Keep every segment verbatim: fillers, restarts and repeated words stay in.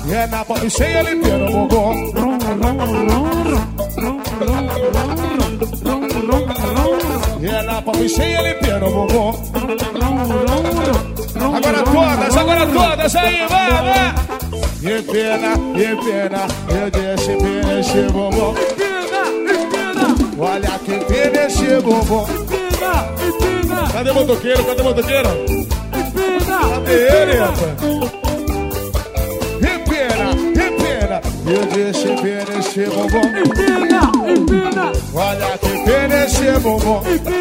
É na pop sem ele pia no bumbum. É na pop sem ele pia no bumbum. Agora todas, agora todas aí, vai, vai. E pena, e pena, eu deixo pena esse bumbum. Olha que pena esse bumbum. Cadê o motoqueiro, cadê o motoqueiro? Cadê ele, rapaz? E pena, e pena, eu deixo pena esse bumbum. Olha que pena esse bumbum.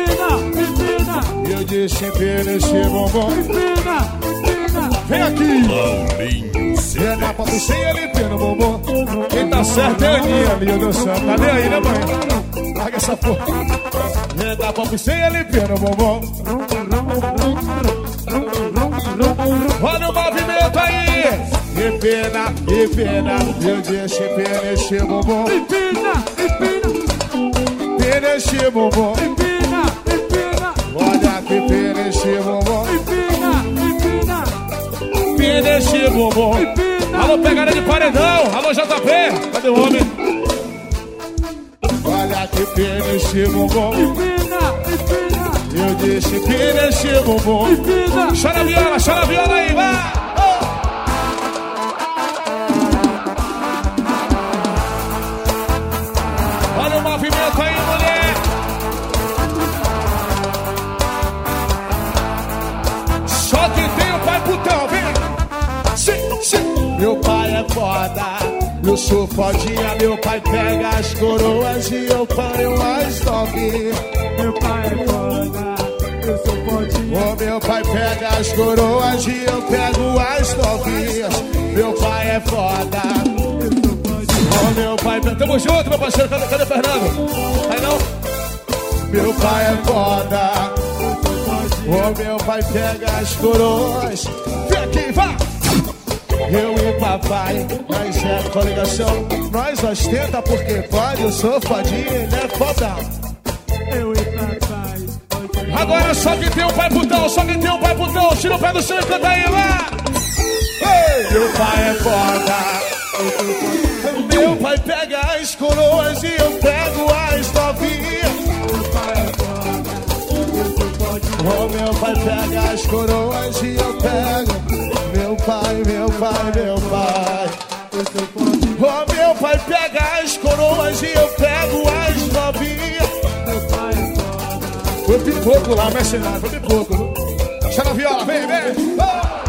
Eu deixo pena esse bumbum. Vem aqui. É na pop sem ele pena o bumbum. Quem tá certo é a Aninha ali, eu dançando. Tá nem aí, né, mãe? Larga essa porra. É na pop sem ele pena o bumbum. Olha o movimento aí. E pena, e pena, eu deixo pena esse bumbum. E pena, e pena, pena esse bumbum. E pena, e pena, olha que pena esse bumbum. E pena, e pena, pena esse bumbum. Alô, pegada de paredão. Alô, J P. Cadê o homem? Olha que pena esse bumbum. E pena, e pena, eu disse pena esse bumbum. E pena, chora a viola, chora a viola aí, vai. Olha o movimento aí, mulher. Só que tem o pai putão, vem. Sim, sim. Meu pai é foda, eu sou fodinha. Meu pai pega as coroas e eu panho as novinhas. Meu pai é foda, eu sou fodinha. Oh, meu pai pega as coroas e eu pego as novinhas. Meu pai é foda. Oh, meu pai pega... Tamo junto, meu parceiro. Cadê, cadê o Fernando? Aí não? Meu pai é foda. Oh, meu pai pega as coroas. Vem aqui, vai! Eu e papai, nós é coligação. Nós ostenta porque pode, eu sou fodinha, ele é foda. Eu e papai. Agora só que tem um pai putão, só que tem um pai putão. Tira o pé do chão e canta aí, lá. Ei, meu pai é foda. Meu pai pega as coroas e eu pego as novinhas. Meu pai é foda, eu sou fodinha. Oh, meu pai pega as coroas e eu pego. Meu pai, meu pai, meu pai. Oh, meu pai pega as coroas e eu pego as novinhas. Meu pai é foda. Foi pipoco lá, mercenário, foi pipoco. Chama a viola, vem, vem. Oh!